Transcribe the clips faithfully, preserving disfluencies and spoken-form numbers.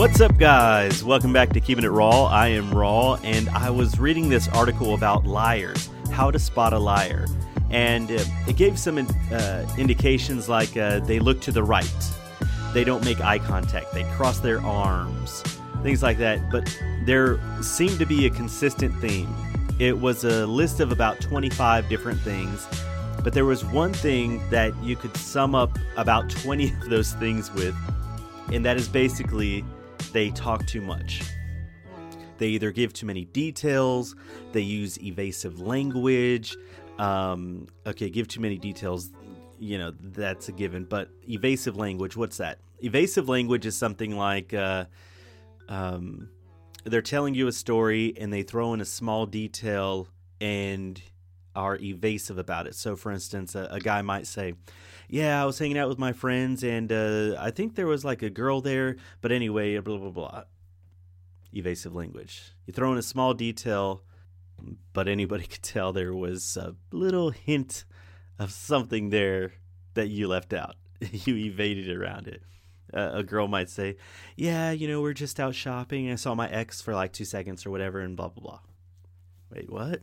What's up, guys? Welcome back to Keeping It Raw. I am Raw, and I was reading this article about liars, how to spot a liar. And uh, it gave some uh, indications like uh, they look to the right, they don't make eye contact, they cross their arms, things like that. But there seemed to be a consistent theme. It was a list of about twenty-five different things, but there was one thing that you could sum up about twenty of those things with, and that is basically they talk too much. They either give too many details, they use evasive language. Um, okay, give too many details, you know, that's a given. But evasive language, what's that? Evasive language is something like uh, um, they're telling you a story and they throw in a small detail and are evasive about it. So, for instance, a, a guy might say, yeah, I was hanging out with my friends and uh, I think there was like a girl there. But anyway, blah, blah, blah. Evasive language. You throw in a small detail, but anybody could tell there was a little hint of something there that you left out. You evaded around it. Uh, a girl might say, yeah, you know, we're just out shopping. I saw my ex for like two seconds or whatever and blah, blah, blah. Wait, what?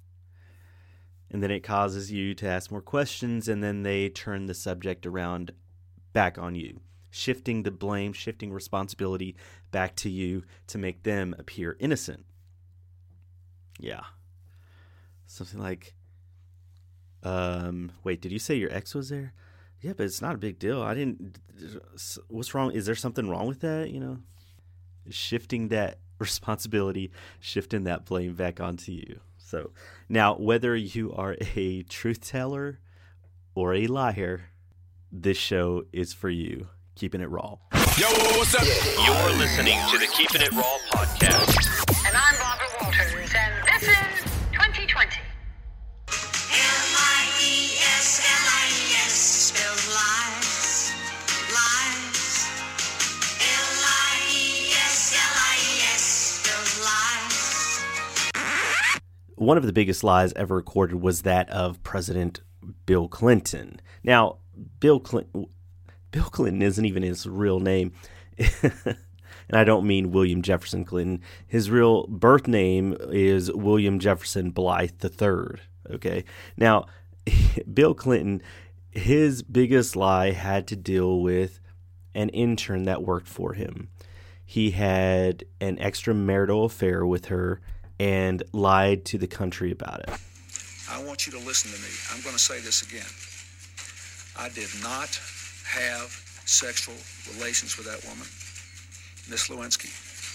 And then it causes you to ask more questions, and then they turn the subject around back on you, shifting the blame, shifting responsibility back to you to make them appear innocent. Yeah. Something like, um, wait, did you say your ex was there? Yeah, but it's not a big deal. I didn't, what's wrong? Is there something wrong with that? You know, shifting that responsibility, shifting that blame back onto you. So now, whether you are a truth teller or a liar, this show is for you. Keeping It Raw. Yo, what's up? You're listening to the Keeping It Raw podcast. And I'm Barbara Walters, and this is twenty twenty. L I E S L I E S spells lies, lies. L I E S L I E S spells lies. One of the biggest lies ever recorded was that of President Bill Clinton. Now, Bill Clinton... Bill Clinton isn't even his real name, and I don't mean William Jefferson Clinton. His real birth name is William Jefferson Blythe the third, okay? Now, Bill Clinton, his biggest lie had to deal with an intern that worked for him. He had an extramarital affair with her and lied to the country about it. I want you to listen to me. I'm going to say this again. I did not have sexual relations with that woman, Miss Lewinsky.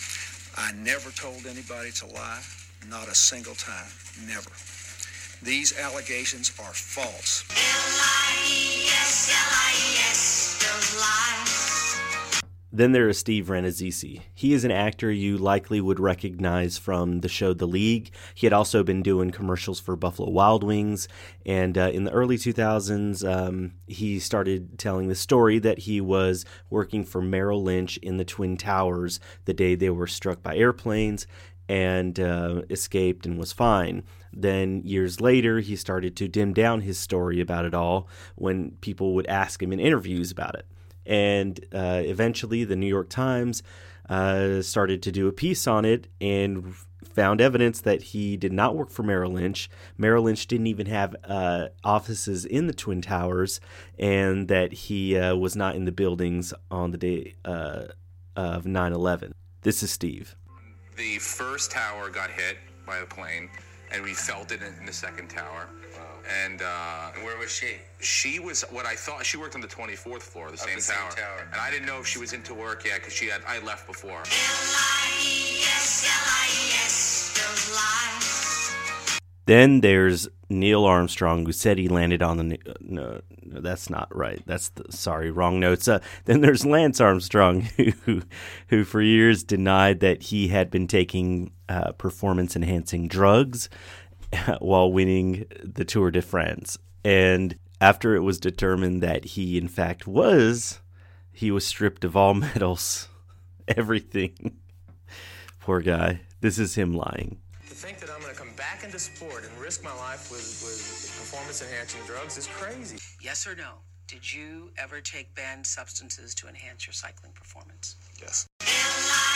I never told anybody to lie, not a single time, never. These allegations are false. L I E S L I E S spells lies. Then there is Steve Rannazzisi. He is an actor you likely would recognize from the show The League. He had also been doing commercials for Buffalo Wild Wings. And uh, in the early two thousands, um, he started telling the story that he was working for Merrill Lynch in the Twin Towers the day they were struck by airplanes and uh, escaped and was fine. Then years later, he started to dim down his story about it all when people would ask him in interviews about it. And uh, eventually the New York Times uh, started to do a piece on it and found evidence that he did not work for Merrill Lynch. Merrill Lynch didn't even have uh, offices in the Twin Towers, and that he uh, was not in the buildings on the day uh, of nine eleven. This is Steve. The first tower got hit by a plane, and we felt it in the second tower. Wow. And, uh, and where was she? She was what I thought. She worked on the twenty-fourth floor, the, same, the same tower. tower. And I didn't know if she was into work yet because she had I left before. L I E S L I E S spells lies. Then there's Neil Armstrong, who said he landed on the... No, no that's not right. That's the... Sorry, wrong notes. Uh, then there's Lance Armstrong, who, who for years denied that he had been taking uh, performance-enhancing drugs while winning the Tour de France. And after it was determined that he, in fact, was, he was stripped of all medals, everything. Poor guy. This is him lying. To think that I'm going to come back into sport and risk my life with, with performance-enhancing drugs is crazy. Yes or no? Did you ever take banned substances to enhance your cycling performance? Yes. L I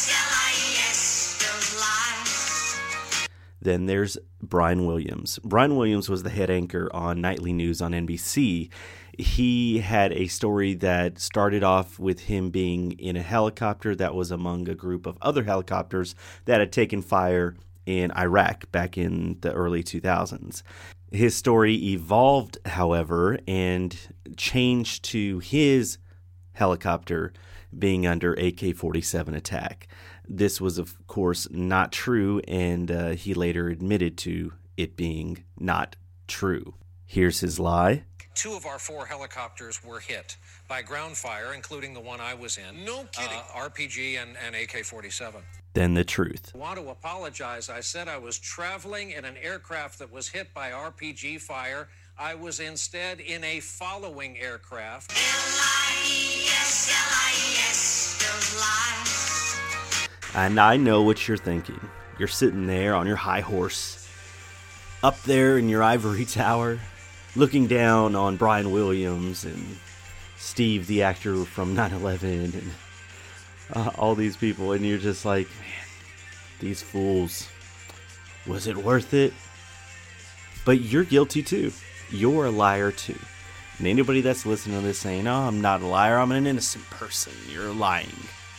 S L I E S spells lies. Then there's Brian Williams. Brian Williams was the head anchor on Nightly News on N B C. He had a story that started off with him being in a helicopter that was among a group of other helicopters that had taken fire in Iraq back in the early two thousands. His story evolved, however, and changed to his helicopter being under A K forty-seven attack. This was, of course, not true, and uh, he later admitted to it being not true. Here's his lie. Two of our four helicopters were hit by ground fire, including the one I was in. No kidding. Uh, R P G and, and A K forty-seven. Then the truth. I want to apologize. I said I was traveling in an aircraft that was hit by R P G fire. I was instead in a following aircraft. L I E S L I E S spells lies. And I know what you're thinking. You're sitting there on your high horse, up there in your ivory tower, looking down on Brian Williams and Steve, the actor from nine eleven, and uh, all these people, and you're just like, man, these fools, was it worth it? But you're guilty too. You're a liar too. And anybody that's listening to this saying, oh, I'm not a liar, I'm an innocent person, you're lying.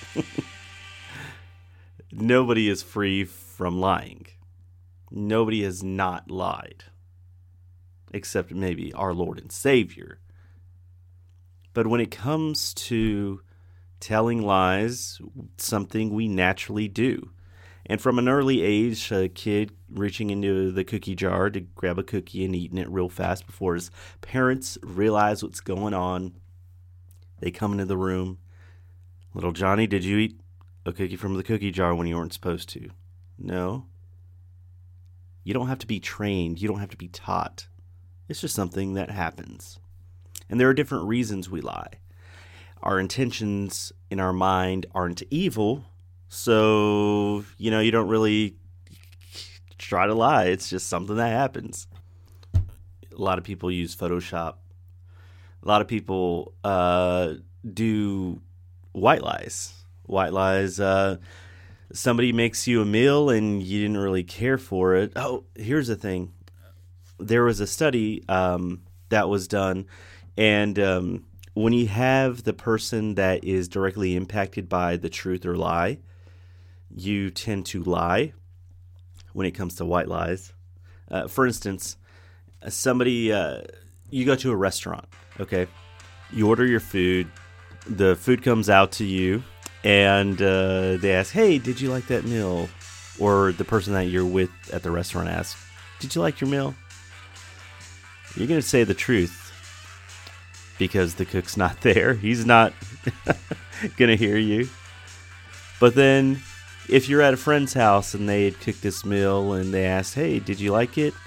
Nobody is free from lying. Nobody has not lied. Except maybe our Lord and Savior. But when it comes to telling lies, something we naturally do. And from an early age, a kid reaching into the cookie jar to grab a cookie and eating it real fast before his parents realize what's going on. They come into the room. Little Johnny, did you eat a cookie from the cookie jar when you weren't supposed to? No. You don't have to be trained. You don't have to be taught. It's just something that happens. And there are different reasons we lie. Our intentions in our mind aren't evil, so, you know, you don't really try to lie. It's just something that happens. A lot of people use Photoshop. A lot of people uh, do white lies. White lies, uh, somebody makes you a meal and you didn't really care for it. Oh, here's the thing. There was a study um, that was done, and um, when you have the person that is directly impacted by the truth or lie, you tend to lie when it comes to white lies. Uh, for instance, somebody, uh, you go to a restaurant, okay? You order your food, the food comes out to you, and uh, they ask, hey, did you like that meal? Or the person that you're with at the restaurant asks, did you like your meal? You're going to say the truth because the cook's not there. He's not going to hear you. But then if you're at a friend's house and they had cooked this meal and they asked, hey, did you like it?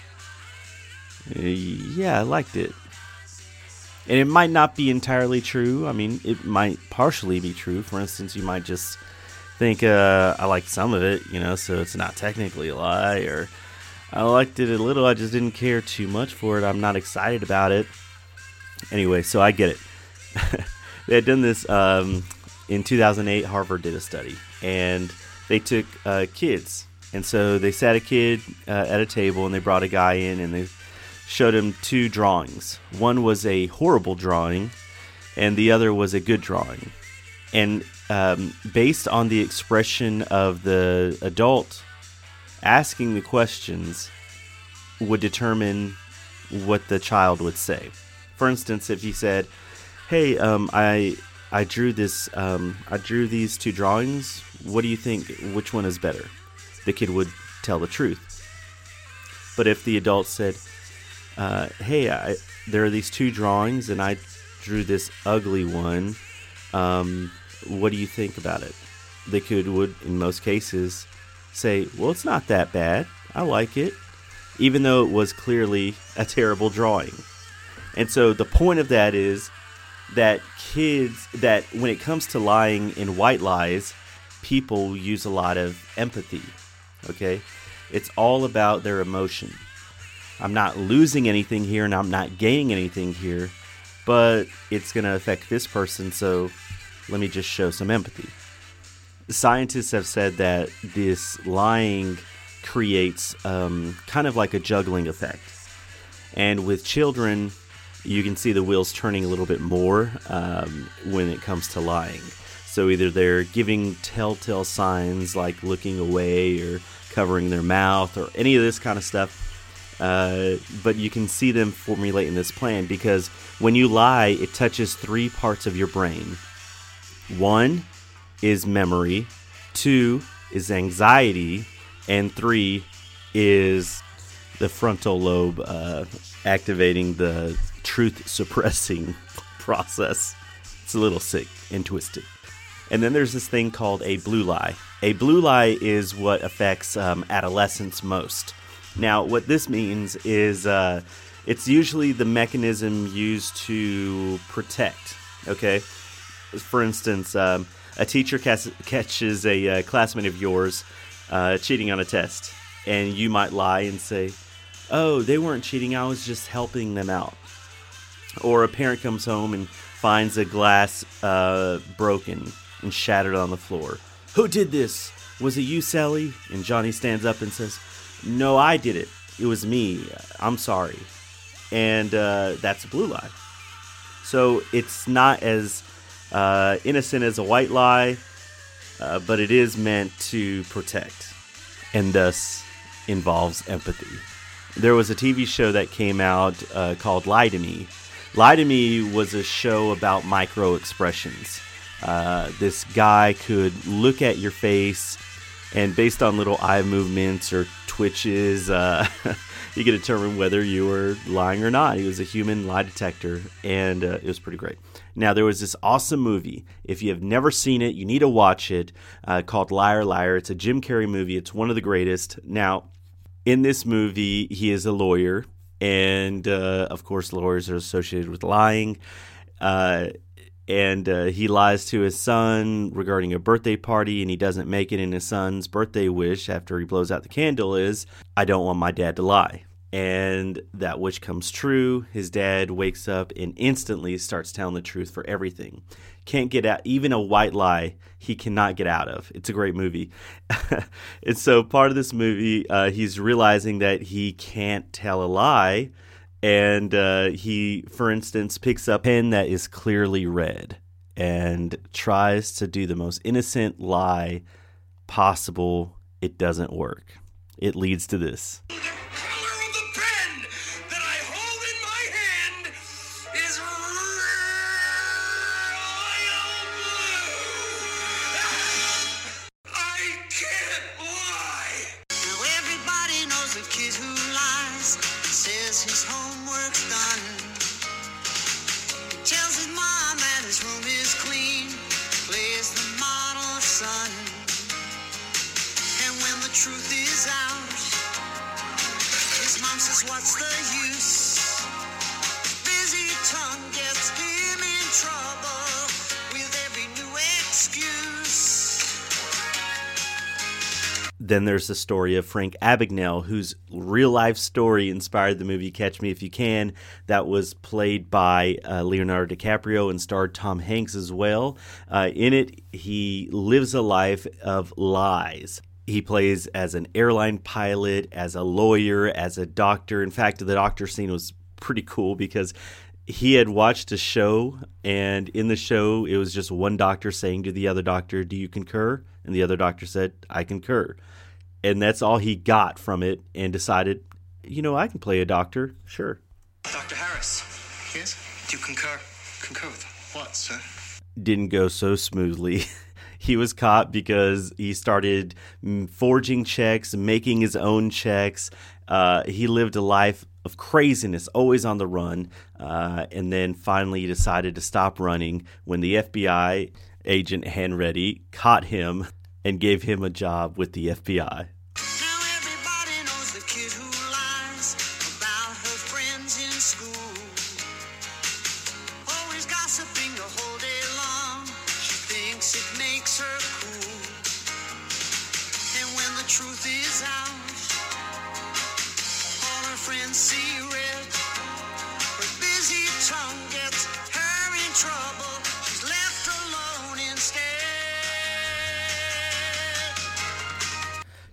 Yeah, I liked it. And it might not be entirely true. I mean, it might partially be true. For instance, you might just think, uh, I liked some of it, you know, so it's not technically a lie, or I liked it a little, I just didn't care too much for it. I'm not excited about it. Anyway, so I get it. They had done this um, in two thousand eight. Harvard did a study, and they took uh, kids. And so they sat a kid uh, at a table, and they brought a guy in, and they showed him two drawings. One was a horrible drawing, and the other was a good drawing. And um, based on the expression of the adult asking the questions would determine what the child would say. For instance, if he said, hey, um, I I drew this, um, I drew these two drawings. What do you think? Which one is better? The kid would tell the truth. But if the adult said, uh, hey, I, there are these two drawings and I drew this ugly one, um, what do you think about it? The kid would, in most cases, say, well, it's not that bad. I like it. Even though it was clearly a terrible drawing. And so the point of that is that kids, that when it comes to lying in white lies, people use a lot of empathy. Okay? It's all about their emotion. I'm not losing anything here and I'm not gaining anything here, but it's going to affect this person, so let me just show some empathy. scientists have said that this lying creates um, kind of like a juggling effect. And with children, you can see the wheels turning a little bit more um, when it comes to lying. So either they're giving telltale signs like looking away or covering their mouth or any of this kind of stuff. Uh, but you can see them formulating this plan because when you lie, it touches three parts of your brain. One is memory, two is anxiety, and three is the frontal lobe uh, activating the truth suppressing process. It's a little sick and twisted. And then there's this thing called a blue lie. A blue lie is what affects um, adolescents most. Now, what this means is uh, it's usually the mechanism used to protect, okay? For instance, um, a teacher cas- catches a uh, classmate of yours uh, cheating on a test, and you might lie and say, oh, they weren't cheating, I was just helping them out. Or a parent comes home and finds a glass uh, broken and shattered on the floor. Who did this? Was it you, Sally? And Johnny stands up and says, no, I did it. It was me. I'm sorry. And uh, that's a blue lie. So it's not as uh, innocent as a white lie, uh, but it is meant to protect and thus involves empathy. There was a T V show that came out uh, called Lie to Me. Lie to Me was a show about micro expressions. Uh, this guy could look at your face, and based on little eye movements or twitches, uh, you could determine whether you were lying or not. He was a human lie detector, and uh, it was pretty great. Now, there was this awesome movie. If you have never seen it, you need to watch it, uh, called Liar, Liar. It's a Jim Carrey movie. It's one of the greatest. Now, in this movie, he is a lawyer, and uh, of course, lawyers are associated with lying. Uh, and uh, he lies to his son regarding a birthday party, and he doesn't make it. And his son's birthday wish after he blows out the candle is, I don't want my dad to lie. And that wish comes true. His dad wakes up and instantly starts telling the truth for everything. Can't get out, even a white lie, he cannot get out of. It's a great movie. And so part of this movie, uh, he's realizing that he can't tell a lie. And uh, he, for instance, picks up a pen that is clearly red and tries to do the most innocent lie possible. It doesn't work. It leads to this. The color of the pen that I hold in my hand is royal blue. I can't lie. Now everybody knows the kid who lies, says his homework's done. He tells his mom that his room is clean, plays the model son. And when the truth is out, his mom says, what's the use? Busy tongue gets him in trouble with every new excuse. Then there's the story of Frank Abagnale, whose real-life story inspired the movie Catch Me If You Can. That was played by uh, Leonardo DiCaprio and starred Tom Hanks as well. Uh, in it, he lives a life of lies. He plays as an airline pilot, as a lawyer, as a doctor. In fact, the doctor scene was pretty cool because he had watched a show, and in the show, it was just one doctor saying to the other doctor, do you concur? And the other doctor said, I concur. And that's all he got from it, and decided, you know, I can play a doctor, sure. Doctor Harris. Yes? Do you concur? Concur with what, sir? Didn't go so smoothly. He was caught because he started forging checks, making his own checks. Uh, he lived a life of craziness, always on the run. Uh, and then finally he decided to stop running when the F B I agent Hanreddy caught him and gave him a job with the F B I. Now everybody knows the kid who lies about her friends in school. Always gossiping the whole day long. She thinks it makes her cool. And when the truth is out, all her friends see red. Her busy tongue gets her in trouble. She's left alone instead.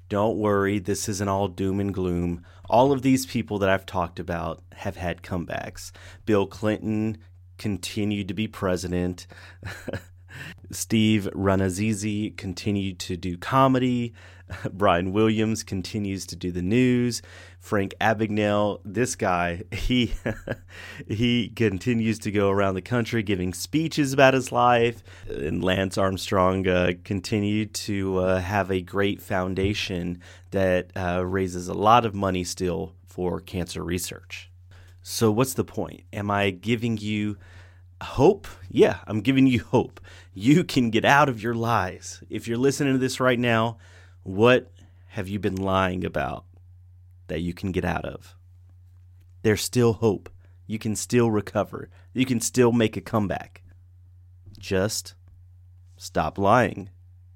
Don't worry, this isn't all doom and gloom. All of these people that I've talked about have had comebacks. Bill Clinton continued to be president. Steve Ranazizi continued to do comedy. Brian Williams continues to do the news. Frank Abagnale, this guy, he he continues to go around the country giving speeches about his life. And Lance Armstrong uh, continued to uh, have a great foundation that uh, raises a lot of money still for cancer research. So what's the point? Am I giving you hope? Yeah, I'm giving you hope. You can get out of your lies. If you're listening to this right now, what have you been lying about that you can get out of? There's still hope. You can still recover. You can still make a comeback. Just stop lying.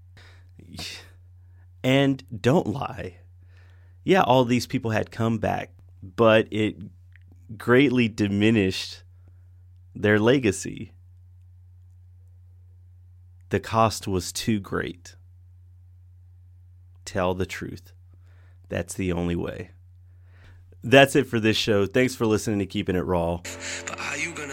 And don't lie. Yeah, all these people had come back, but it greatly diminished their legacy. The cost was too great. Tell the truth. That's the only way. That's it for this show. Thanks for listening to Keeping It Raw. But are you gonna